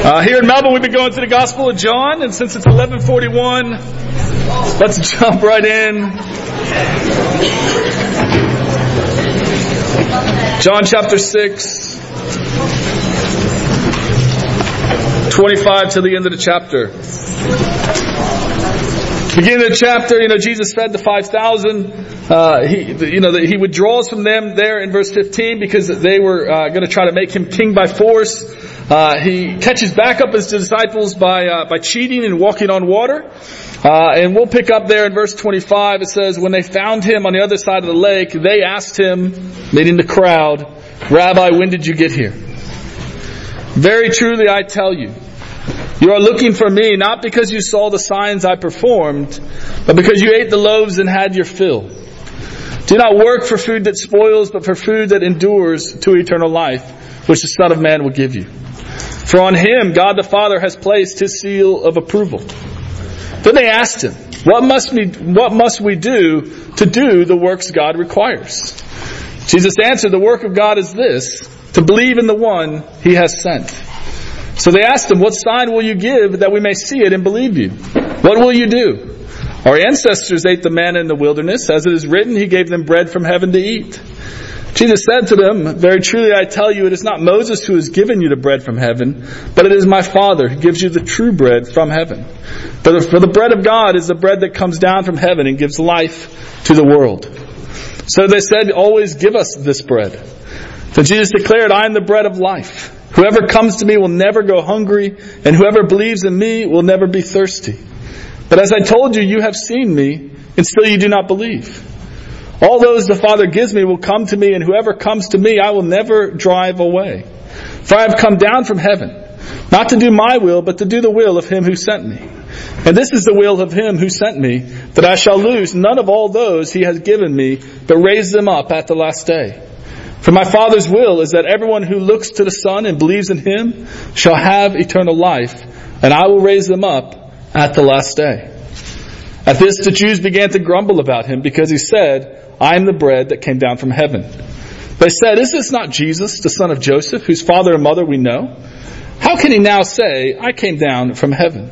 Here in Melbourne, we've been going through the Gospel of John, and since it's 11:41, let's jump right in. John chapter 6, 25 to the end of the chapter. Beginning of the chapter, Jesus fed the 5,000. He withdraws from them there in verse 15 because they were going to try to make him king by force. He catches back up his disciples by cheating and walking on water. And we'll pick up there in verse 25. It says, when they found him on the other side of the lake, they asked him, meaning the crowd, "Rabbi, when did you get here?" "Very truly I tell you, you are looking for me not because you saw the signs I performed, but because you ate the loaves and had your fill. Do not work for food that spoils, but for food that endures to eternal life, which the Son of Man will give you. For on him God the Father has placed his seal of approval." Then they asked him, What must we do to do the works God requires?" Jesus answered, "The work of God is this, to believe in the one he has sent." So they asked him, "What sign will you give that we may see it and believe you? What will you do? Our ancestors ate the manna in the wilderness. As it is written, he gave them bread from heaven to eat." Jesus said to them, "Very truly I tell you, it is not Moses who has given you the bread from heaven, but it is my Father who gives you the true bread from heaven. For the bread of God is the bread that comes down from heaven and gives life to the world." So they said, "Always give us this bread." Then Jesus declared, "I am the bread of life. Whoever comes to me will never go hungry, and whoever believes in me will never be thirsty. But as I told you, you have seen me, and still you do not believe. All those the Father gives me will come to me, and whoever comes to me I will never drive away. For I have come down from heaven, not to do my will, but to do the will of him who sent me. And this is the will of him who sent me, that I shall lose none of all those he has given me, but raise them up at the last day. For my Father's will is that everyone who looks to the Son and believes in him shall have eternal life, and I will raise them up at the last day." At this the Jews began to grumble about him, because he said, "I am the bread that came down from heaven." They said, "Is this not Jesus, the son of Joseph, whose father and mother we know? How can he now say, 'I came down from heaven'?"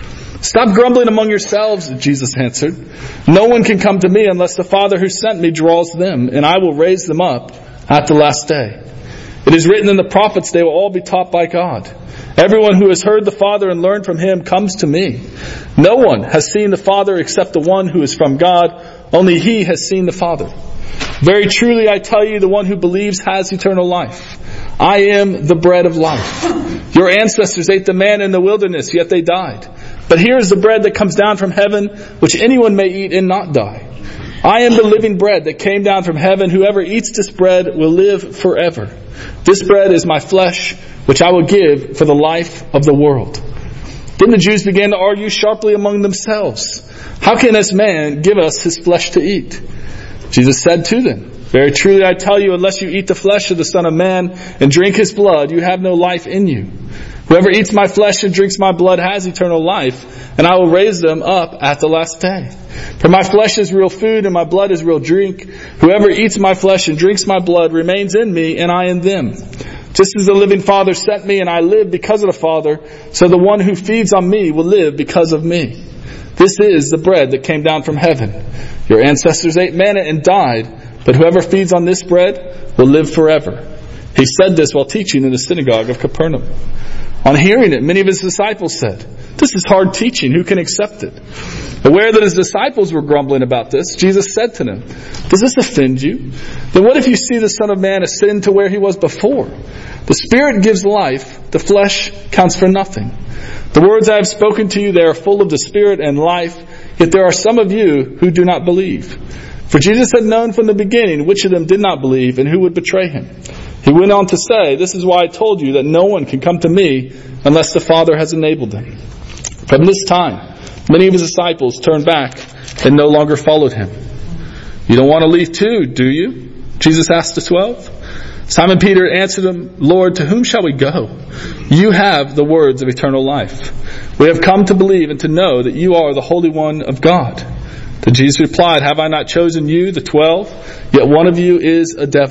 "Stop grumbling among yourselves," Jesus answered. "No one can come to me unless the Father who sent me draws them, and I will raise them up at the last day. It is written in the prophets, they will all be taught by God. Everyone who has heard the Father and learned from him comes to me. No one has seen the Father except the one who is from God. Only he has seen the Father. Very truly I tell you, the one who believes has eternal life. I am the bread of life. Your ancestors ate the manna in the wilderness, yet they died. But here is the bread that comes down from heaven, which anyone may eat and not die. I am the living bread that came down from heaven. Whoever eats this bread will live forever. This bread is my flesh, which I will give for the life of the world." Then the Jews began to argue sharply among themselves. "How can this man give us his flesh to eat?" Jesus said to them, "Very truly I tell you, unless you eat the flesh of the Son of Man and drink his blood, you have no life in you. Whoever eats my flesh and drinks my blood has eternal life, and I will raise them up at the last day. For my flesh is real food and my blood is real drink. Whoever eats my flesh and drinks my blood remains in me and I in them. Just as the living Father sent me and I live because of the Father, so the one who feeds on me will live because of me. This is the bread that came down from heaven. Your ancestors ate manna and died, but whoever feeds on this bread will live forever." He said this while teaching in the synagogue of Capernaum. On hearing it, many of his disciples said, "This is hard teaching. Who can accept it?" Aware that his disciples were grumbling about this, Jesus said to them, "Does this offend you? Then what if you see the Son of Man ascend to where he was before? The Spirit gives life. The flesh counts for nothing. The words I have spoken to you, they are full of the Spirit and life, yet there are some of you who do not believe." For Jesus had known from the beginning which of them did not believe and who would betray him. He went on to say, "This is why I told you that no one can come to me unless the Father has enabled them." From this time, many of his disciples turned back and no longer followed him. "You don't want to leave too, do you?" Jesus asked the 12. Simon Peter answered him, "Lord, to whom shall we go? You have the words of eternal life. We have come to believe and to know that you are the Holy One of God." Then Jesus replied, "Have I not chosen you, the 12? Yet one of you is a devil."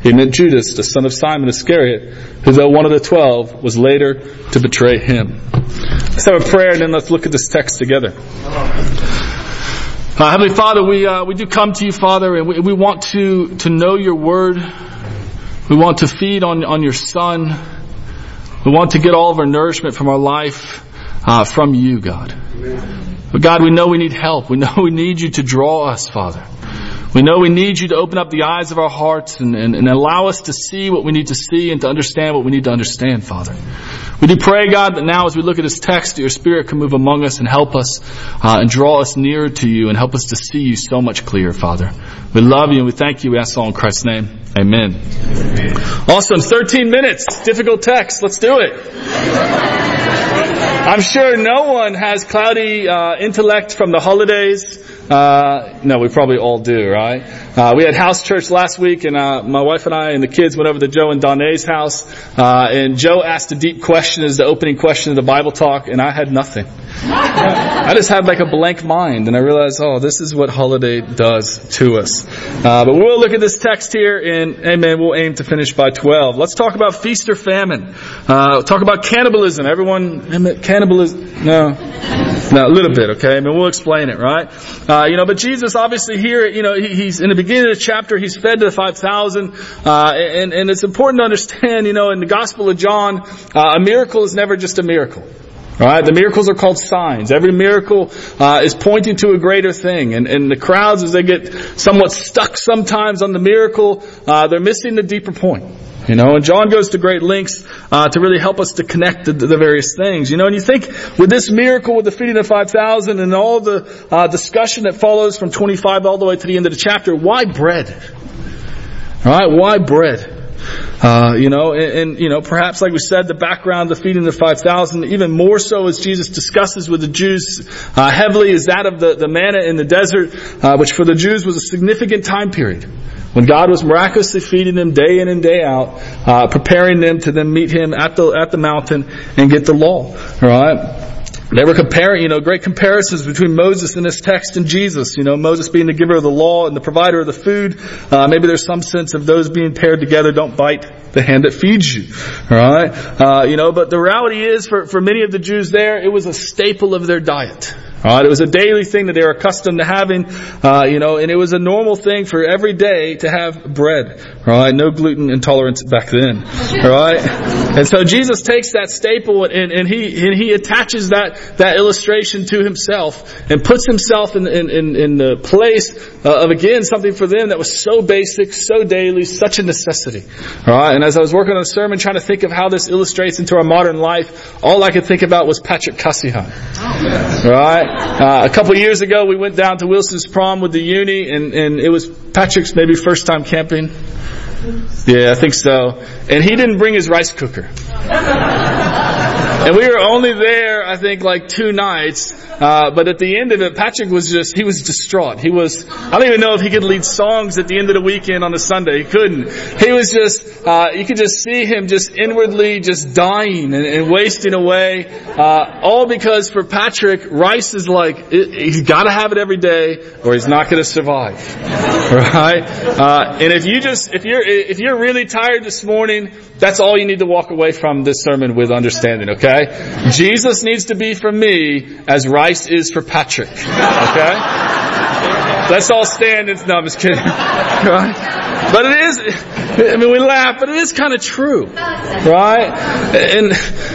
He meant Judas, the son of Simon Iscariot, who though one of the 12, was later to betray him. Let's have a prayer and then let's look at this text together. Heavenly Father, we do come to you, Father, and we want to know your word. We want to feed on your Son. We want to get all of our nourishment from our life from you, God. But God, we know we need help. We know we need you to draw us, Father. We know we need you to open up the eyes of our hearts and allow us to see what we need to see and to understand what we need to understand, Father. We do pray, God, that now as we look at this text, that your Spirit can move among us and help us and draw us nearer to you and help us to see you so much clearer, Father. We love you and we thank you. We ask all in Christ's name. Amen. Awesome. 13 minutes. Difficult text. Let's do it. I'm sure no one has cloudy intellect from the holidays. No, we probably all do, right? We had house church last week, and my wife and I and the kids went over to Joe and Donnae's house, and Joe asked a deep question as the opening question of the Bible talk, and I had nothing. I just had like a blank mind, and I realized, this is what holiday does to us. But we'll look at this text here, and amen, we'll aim to finish by 12. Let's talk about feast or famine. Talk about cannibalism. Everyone, cannibalism? No, a little bit, okay? I mean, we'll explain it, right? But Jesus obviously here, he's in the beginning of the chapter, he's fed to the 5,000, and it's important to understand, in the Gospel of John, a miracle is never just a miracle. Alright, the miracles are called signs. Every miracle is pointing to a greater thing. And the crowds, as they get somewhat stuck sometimes on the miracle, they're missing the deeper point. And John goes to great lengths to really help us to connect the various things. And you think with this miracle, with the feeding of 5,000 and all the discussion that follows from 25 all the way to the end of the chapter, why bread? Alright, why bread? Perhaps like we said, the background, the feeding of the 5,000, even more so as Jesus discusses with the Jews heavily is that of the manna in the desert, which for the Jews was a significant time period. When God was miraculously feeding them day in and day out, preparing them to then meet Him at the mountain and get the law. Alright? They were comparing, great comparisons between Moses in this text and Jesus. Moses being the giver of the law and the provider of the food. Maybe there's some sense of those being paired together. Don't bite the hand that feeds you. Alright? But the reality is for many of the Jews there, it was a staple of their diet. Alright, it was a daily thing that they were accustomed to having, and it was a normal thing for every day to have bread. Alright, no gluten intolerance back then. Alright? And so Jesus takes that staple and he attaches that illustration to himself and puts himself in the place of again something for them that was so basic, so daily, such a necessity. Alright, and as I was working on a sermon trying to think of how this illustrates into our modern life, all I could think about was Patrick Cussihon. Alright? A couple of years ago, we went down to Wilson's prom with the uni, and it was Patrick's maybe first time camping. Yeah, I think so. And he didn't bring his rice cooker. And we were only there, I think, like 2 nights. But at the end of it, Patrick he was distraught. I don't even know if he could lead songs at the end of the weekend on a Sunday. He couldn't. He was you could just see him just inwardly just dying and wasting away. All because for Patrick, rice is like, he's gotta have it every day or he's not gonna survive. Right? And if you're really tired this morning, that's all you need to walk away from this sermon with understanding, okay? Jesus needs to be for me as rice is for Patrick. Okay? Let's all stand and... No, I'm just kidding. Right? But it is... we laugh, but it is kind of true. Right? And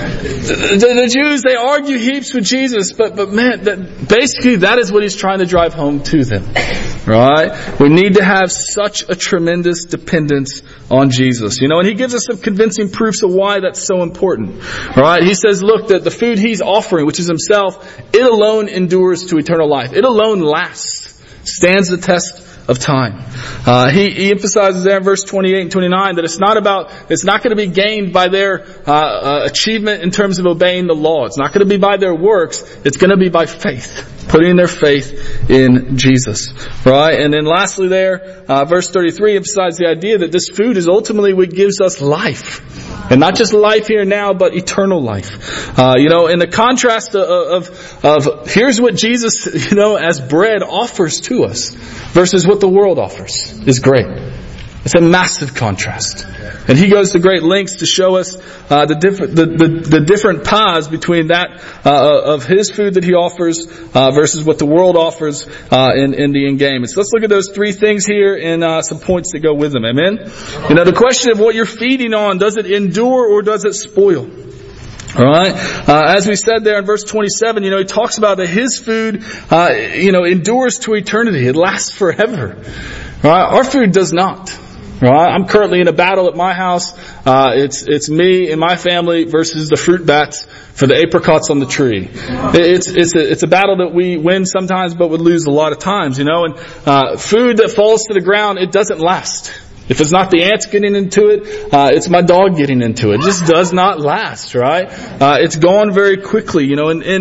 the Jews, they argue heaps with Jesus, but man, basically that is what he's trying to drive home to them. Right? We need to have such a tremendous dependence on Jesus. And he gives us some convincing proofs of why that's so important. Right? He says, look, that the food he's offering, which is himself, it alone endures to eternal life. It alone lasts, stands the test of time. He emphasizes there in verse 28 and 29 that it's not going to be gained by their achievement in terms of obeying the law. It's not going to be by their works. It's going to be by faith. Putting their faith in Jesus. Right? And then lastly there, verse 33 emphasizes the idea that this food is ultimately what gives us life. And not just life here now, but eternal life. In the contrast of here's what Jesus, as bread offers to us versus what the world offers is great. It's a massive contrast. And he goes to great lengths to show us the different paths between that of his food that he offers versus what the world offers in the end game. And so let's look at those three things here and some points that go with them. Amen? You know, the question of what you're feeding on, does it endure or does it spoil? Alright? As we said there in verse 27, he talks about that his food, endures to eternity. It lasts forever. Alright? Our food does not. Right? I'm currently in a battle at my house. It's me and my family versus the fruit bats for the apricots on the tree. It's a battle that we win sometimes, but would lose a lot of times, And food that falls to the ground, it doesn't last. If it's not the ants getting into it, it's my dog getting into it. It just does not last, right? It's gone very quickly, He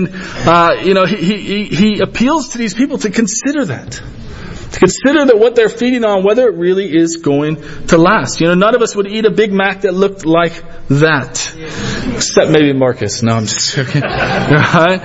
appeals to these people to consider that. To consider that what they're feeding on, whether it really is going to last. None of us would eat a Big Mac that looked like that. Except maybe Marcus. No, I'm just joking. Right?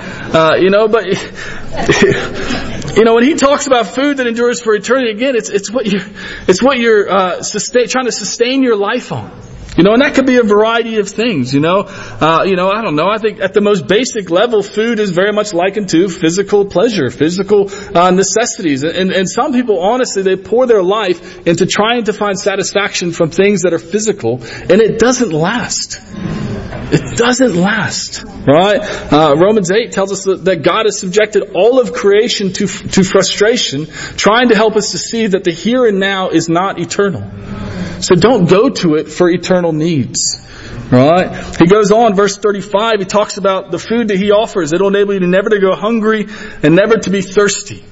When he talks about food that endures for eternity, again, it's what you're trying to sustain your life on. And that could be a variety of things, I don't know. I think at the most basic level, food is very much likened to physical pleasure, physical necessities. And some people, honestly, they pour their life into trying to find satisfaction from things that are physical, and it doesn't last. It doesn't last, right? Romans 8 tells us that God has subjected all of creation to frustration, trying to help us to see that the here and now is not eternal. So don't go to it for eternal needs. Right? He goes on, verse 35, he talks about the food that he offers. It'll enable you to never to go hungry and never to be thirsty.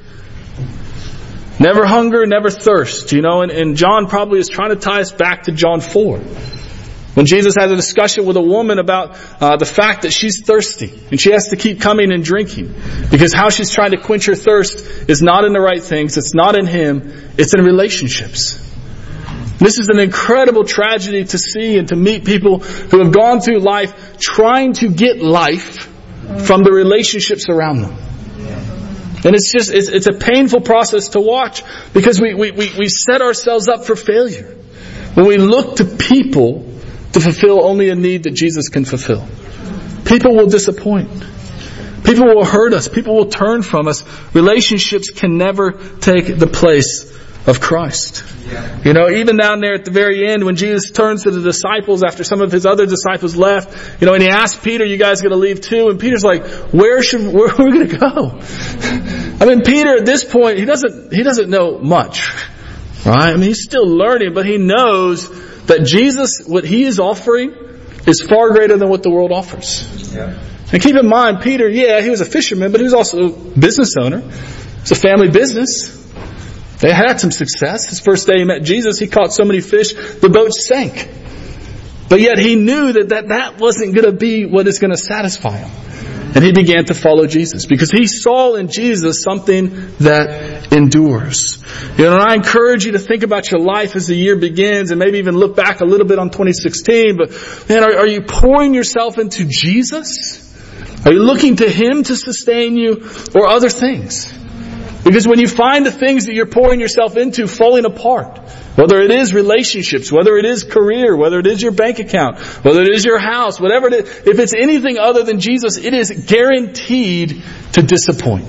Never hunger, never thirst. And John probably is trying to tie us back to John 4. When Jesus has a discussion with a woman about the fact that she's thirsty and she has to keep coming and drinking because how she's trying to quench her thirst is not in the right things, it's not in Him, it's in relationships. This is an incredible tragedy to see and to meet people who have gone through life trying to get life from the relationships around them. And it's a painful process to watch because we set ourselves up for failure when we look to people to fulfill only a need that Jesus can fulfill. People will disappoint. People will hurt us. People will turn from us. Relationships can never take the place of Christ. Even down there at the very end when Jesus turns to the disciples after some of his other disciples left, and he asked Peter, you guys going to leave too? And Peter's like, where are we going to go? Peter at this point, he doesn't know much. Right? he's still learning, but he knows that Jesus, what he is offering is far greater than what the world offers. Yeah. And keep in mind, Peter, he was a fisherman, but he was also a business owner. It's a family business. They had some success. His first day he met Jesus, he caught so many fish, the boat sank. But yet he knew that wasn't going to be what is going to satisfy him. And he began to follow Jesus because he saw in Jesus something that endures. And I encourage you to think about your life as the year begins and maybe even look back a little bit on 2016. But man, are you pouring yourself into Jesus? Are you looking to Him to sustain you or other things? Because when you find the things that you're pouring yourself into falling apart, whether it is relationships, whether it is career, whether it is your bank account, whether it is your house, whatever it is, if it's anything other than Jesus, it is guaranteed to disappoint.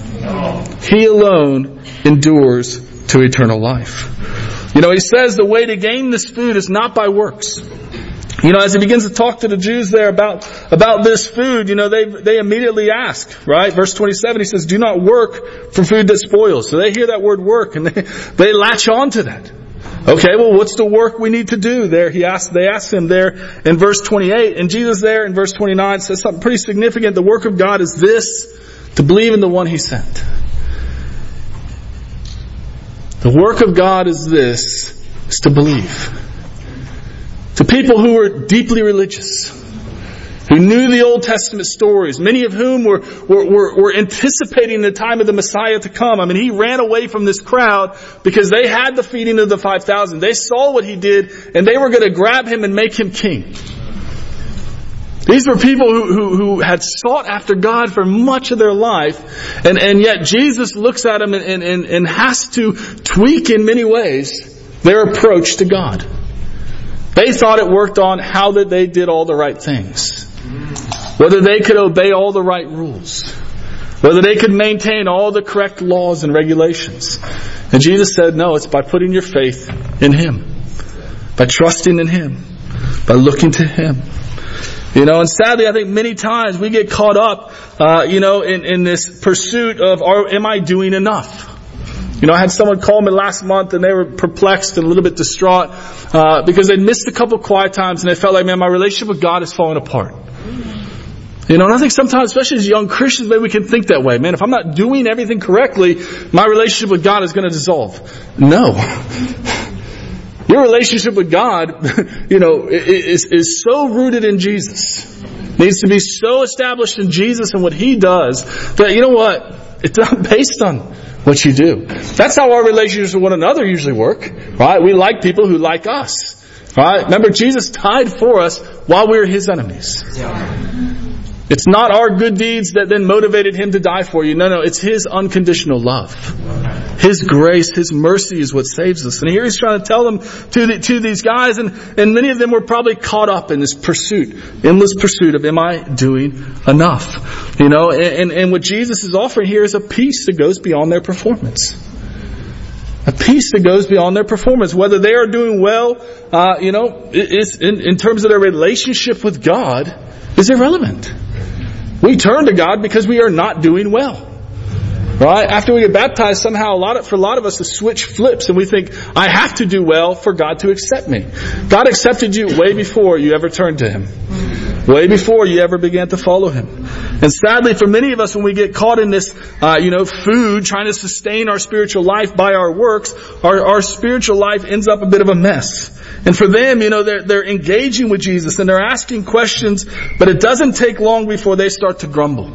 He alone endures to eternal life. He says the way to gain this food is not by works. As he begins to talk to the Jews there about this food, they immediately ask, right? Verse 27, he says, do not work for food that spoils. So they hear that word work and they latch on to that. Okay, well, what's the work we need to do there? They ask him there in verse 28. And Jesus there in verse 29 says something pretty significant. The work of God is this, to believe in the one He sent. The work of God is this, is to believe. To people who were deeply religious, who knew the Old Testament stories, many of whom were anticipating the time of the Messiah to come. He ran away from this crowd because they had the feeding of the 5,000. They saw what He did and they were going to grab Him and make Him king. These were people who had sought after God for much of their life, and yet Jesus looks at them and has to tweak in many ways their approach to God. They thought it worked on how that they did all the right things. Whether they could obey all the right rules. Whether they could maintain all the correct laws and regulations. And Jesus said, no, it's by putting your faith in Him. By trusting in Him. By looking to Him. And sadly, I think many times we get caught up, in this pursuit of, am I doing enough? I had someone call me last month and they were perplexed and a little bit distraught, because they'd missed a couple quiet times and they felt like, man, my relationship with God is falling apart. And I think sometimes, especially as young Christians, maybe we can think that way. Man, if I'm not doing everything correctly, my relationship with God is going to dissolve. No. Your relationship with God, is so rooted in Jesus. Needs to be so established in Jesus and what He does that, it's not based on what you do. That's how our relationships with one another usually work, right? We like people who like us, right? Remember, Jesus died for us while we were His enemies. It's not our good deeds that then motivated Him to die for you. No, it's His unconditional love. His grace, His mercy is what saves us. And here He's trying to tell them to these guys, and many of them were probably caught up in this endless pursuit of, am I doing enough? And what Jesus is offering here is a peace that goes beyond their performance. A peace that goes beyond their performance. Whether they are doing well, is in terms of their relationship with God, is irrelevant. We turn to God because we are not doing well. Right? After we get baptized, somehow for a lot of us the switch flips and we think, I have to do well for God to accept me. God accepted you way before you ever turned to Him. Way before you ever began to follow Him. And sadly, for many of us, when we get caught in this, food, trying to sustain our spiritual life by our works, our spiritual life ends up a bit of a mess. And for them, they're engaging with Jesus and they're asking questions, but it doesn't take long before they start to grumble.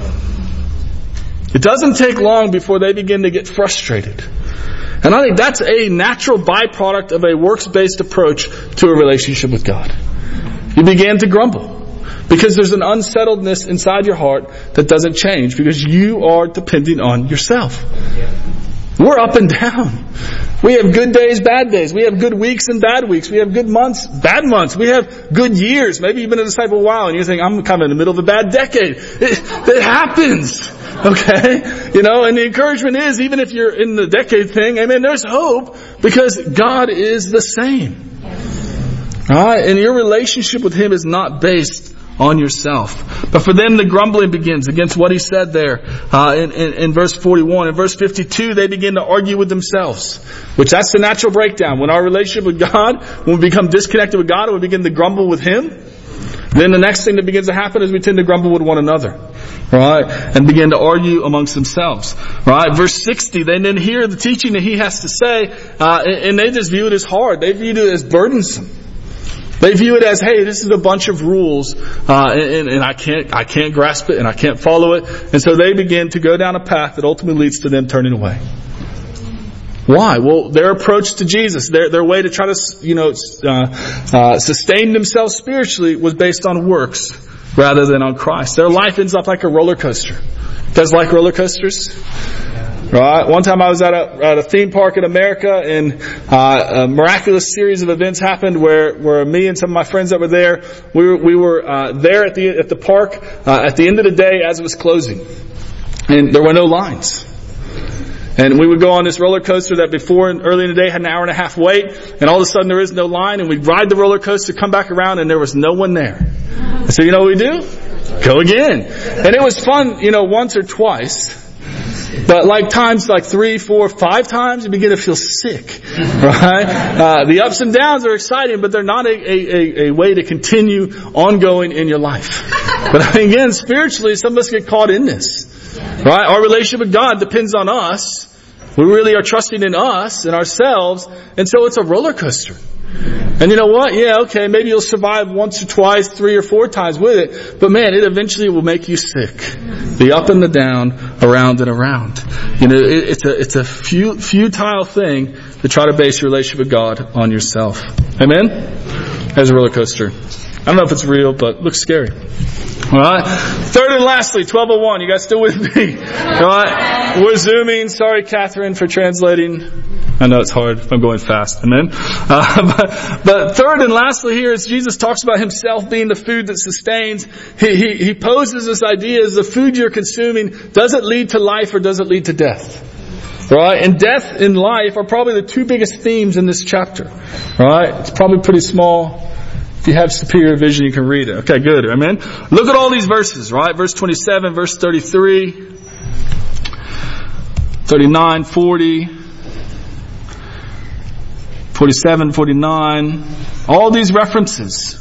It doesn't take long before they begin to get frustrated. And I think that's a natural byproduct of a works-based approach to a relationship with God. You begin to grumble because there's an unsettledness inside your heart that doesn't change because you are depending on yourself. We're up and down. We have good days, bad days. We have good weeks and bad weeks. We have good months, bad months. We have good years. Maybe you've been a disciple a while and you think, I'm kind of in the middle of a bad decade. It happens. Okay? And the encouragement is, even if you're in the decade thing, amen, there's hope because God is the same. Alright? And your relationship with Him is not based on yourself. But for them, the grumbling begins against what He said there in verse 41. In verse 52, they begin to argue with themselves, which that's the natural breakdown. When our relationship with God, when we become disconnected with God and we begin to grumble with Him, then the next thing that begins to happen is we tend to grumble with one another, right? And begin to argue amongst themselves, right? Verse 60, they then hear the teaching that He has to say, and they just view it as hard. They view it as burdensome. They view it as, hey, this is a bunch of rules, and I can't grasp it and I can't follow it. And so they begin to go down a path that ultimately leads to them turning away. Why? Well, their approach to Jesus, their way to try to, sustain themselves spiritually was based on works rather than on Christ. Their life ends up like a roller coaster. You guys like roller coasters? Right. One time I was at a theme park in America, and a miraculous series of events happened where me and some of my friends that were there, we were there at the park at the end of the day as it was closing, and there were no lines. And we would go on this roller coaster that before early in the day had an hour and a half wait, and all of a sudden there is no line, and we'd ride the roller coaster, come back around, and there was no one there. And so you know what we do? Go again. And it was fun, once or twice. But times 3, 4, 5 times, you begin to feel sick, right? The ups and downs are exciting, but they're not a way to continue ongoing in your life. But again, spiritually, some of us get caught in this, right? Our relationship with God depends on us. We really are trusting in us and ourselves, and so it's a roller coaster. And you know what? Yeah, okay, maybe you'll survive once or twice, 3 or 4 times with it, but man, it eventually will make you sick. The up and the down, around and around. It's a futile thing to try to base your relationship with God on yourself. Amen? As a roller coaster. I don't know if it's real, but it looks scary. Alright? Third and lastly, 12:01. You guys still with me? Alright? We're zooming. Sorry, Catherine, for translating. I know it's hard if I'm going fast. Amen? But third and lastly here is Jesus talks about himself being the food that sustains. He poses this idea as the food you're consuming, does it lead to life or does it lead to death? Right? And death and life are probably the two biggest themes in this chapter. Right? It's probably pretty small. If you have superior vision, you can read it. Okay, good. Amen? Look at all these verses, right? Verse 27, verse 33, 39, 40, 47, 49. All these references.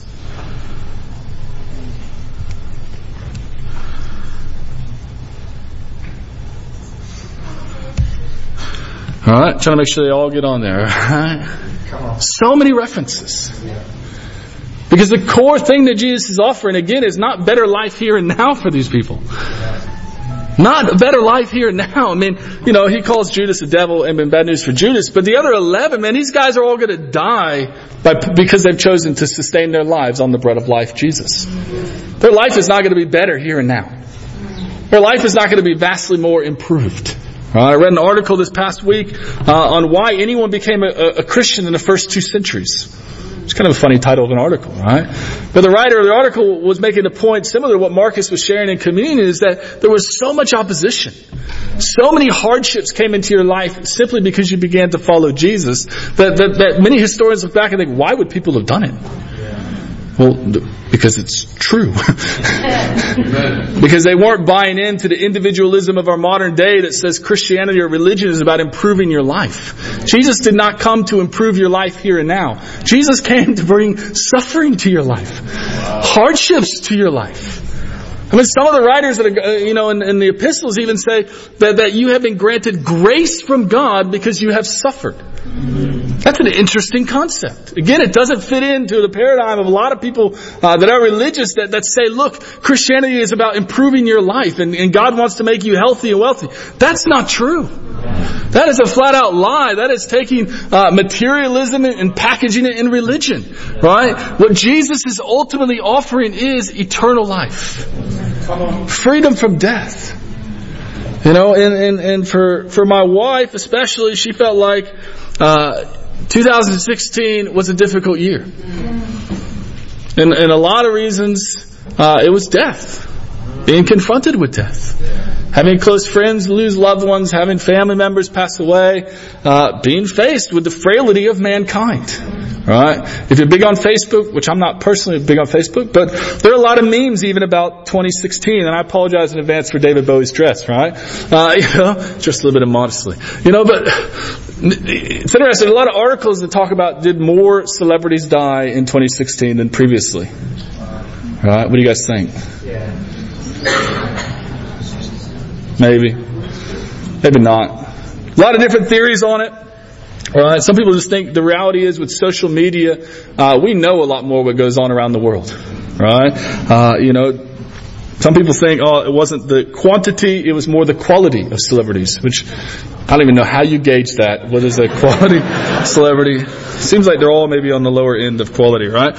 Alright, trying to make sure they all get on there. Alright? So many references. Because the core thing that Jesus is offering, again, is not better life here and now for these people. Not a better life here and now. I mean, he calls Judas a devil and been bad news for Judas. But the other 11, man, these guys are all going to die because they've chosen to sustain their lives on the bread of life, Jesus. Their life is not going to be better here and now. Their life is not going to be vastly more improved. I read an article this past week on why anyone became a Christian in the first 2 centuries. It's kind of a funny title of an article, right? But the writer of the article was making a point similar to what Marcus was sharing in communion, is that there was so much opposition. So many hardships came into your life simply because you began to follow Jesus that many historians look back and think, why would people have done it? Well, because it's true. Because they weren't buying into the individualism of our modern day that says Christianity or religion is about improving your life. Jesus did not come to improve your life here and now. Jesus came to bring suffering to your life. Hardships to your life. I mean, some of the writers that are, in the epistles even say that you have been granted grace from God because you have suffered. That's an interesting concept. Again, it doesn't fit into the paradigm of a lot of people that are religious that say, look, Christianity is about improving your life and God wants to make you healthy and wealthy. That's not true. That is a flat out lie. That is taking materialism and packaging it in religion. Right? What Jesus is ultimately offering is eternal life. Freedom from death. And for my wife especially, she felt like 2016 was a difficult year. And a lot of reasons, it was death. Being confronted with death. Having close friends lose loved ones, having family members pass away, being faced with the frailty of mankind. Right? If you're big on Facebook, which I'm not personally big on Facebook, but there are a lot of memes even about 2016, and I apologize in advance for David Bowie's dress, right? Just a little bit immodestly. But it's interesting, a lot of articles that talk about did more celebrities die in 2016 than previously. Right? What do you guys think? Maybe. Maybe not. A lot of different theories on it. Right? Some people just think the reality is with social media, we know a lot more what goes on around the world. Right? Some people think, it wasn't the quantity, it was more the quality of celebrities, which I don't even know how you gauge that. What is a quality celebrity? Seems like they're all maybe on the lower end of quality, right?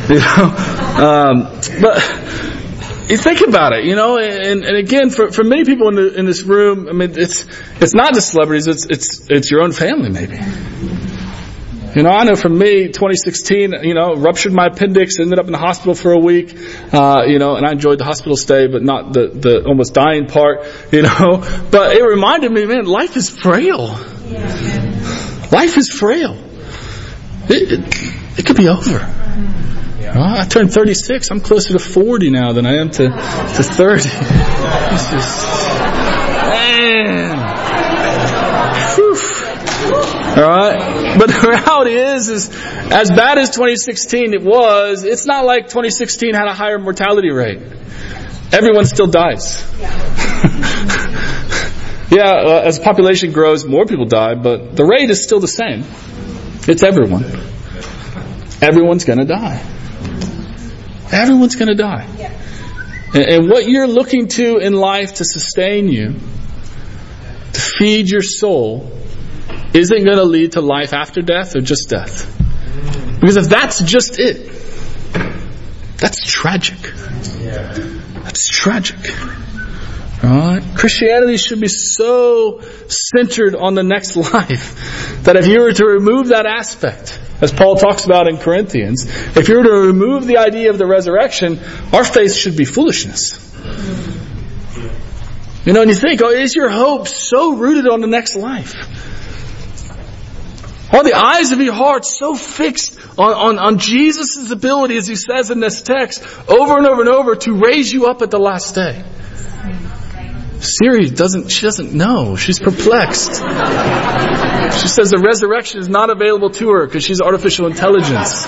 But you think about it, and again, for many people in this room, I mean, it's not just celebrities, it's your own family maybe. I know for me, 2016, ruptured my appendix, ended up in the hospital for a week, and I enjoyed the hospital stay, but not the almost dying part, But it reminded me, man, life is frail. Life is frail. It could be over. I turned 36. I'm closer to 40 now than I am to 30. Man. Whew. All right. But the reality is as bad as 2016 it's not like 2016 had a higher mortality rate. Everyone still dies. As the population grows, more people die, but the rate is still the same. It's everyone. Everyone's going to die. Everyone's going to die. And what you're looking to in life to sustain you, to feed your soul, isn't going to lead to life after death or just death. Because if that's just it, that's tragic. That's tragic. Right? Christianity should be so centered on the next life that if you were to remove that aspect, as Paul talks about in Corinthians, if you were to remove the idea of the resurrection, our faith should be foolishness. You know, and you think, is your hope so rooted on the next life? Are the eyes of your heart so fixed on Jesus' ability, as he says in this text, over and over and over, to raise you up at the last day? Siri doesn't know. She's perplexed. She says the resurrection is not available to her because she's artificial intelligence.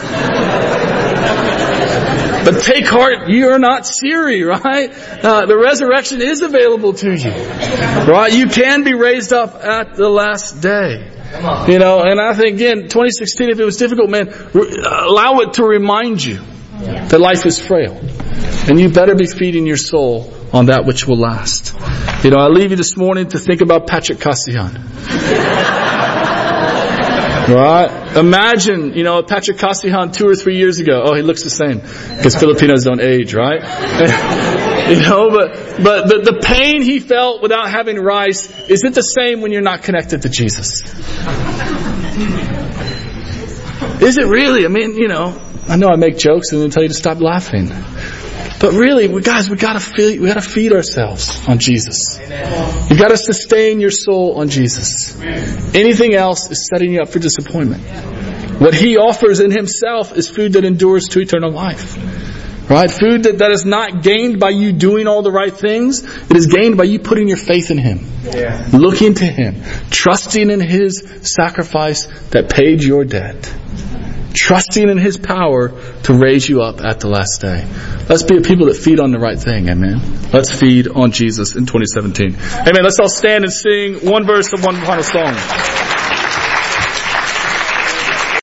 But take heart, you are not Siri, right? The resurrection is available to you, right? You can be raised up at the last day. You know, and I think again, 2016, if it was difficult, man, allow it to remind you that life is frail. And you better be feeding your soul on that which will last. You know, I leave you this morning to think about Patrick Cassian. Right? Imagine, you know, Patrick Cassian 2 or 3 years ago. Oh, he looks the same. Because Filipinos don't age, right? You know, but the pain he felt without having rice, is it the same when you're not connected to Jesus? Is it really? I mean, you know, I know I make jokes and then tell you to stop laughing. But really, guys, we gotta feed ourselves on Jesus. You gotta sustain your soul on Jesus. Anything else is setting you up for disappointment. What He offers in Himself is food that endures to eternal life. Right? Food that is not gained by you doing all the right things. It is gained by you putting your faith in Him. Yeah. Looking to Him. Trusting in His sacrifice that paid your debt. Trusting in His power to raise you up at the last day. Let's be a people that feed on the right thing. Amen. Let's feed on Jesus in 2017. Amen. Let's all stand and sing one verse of one final song.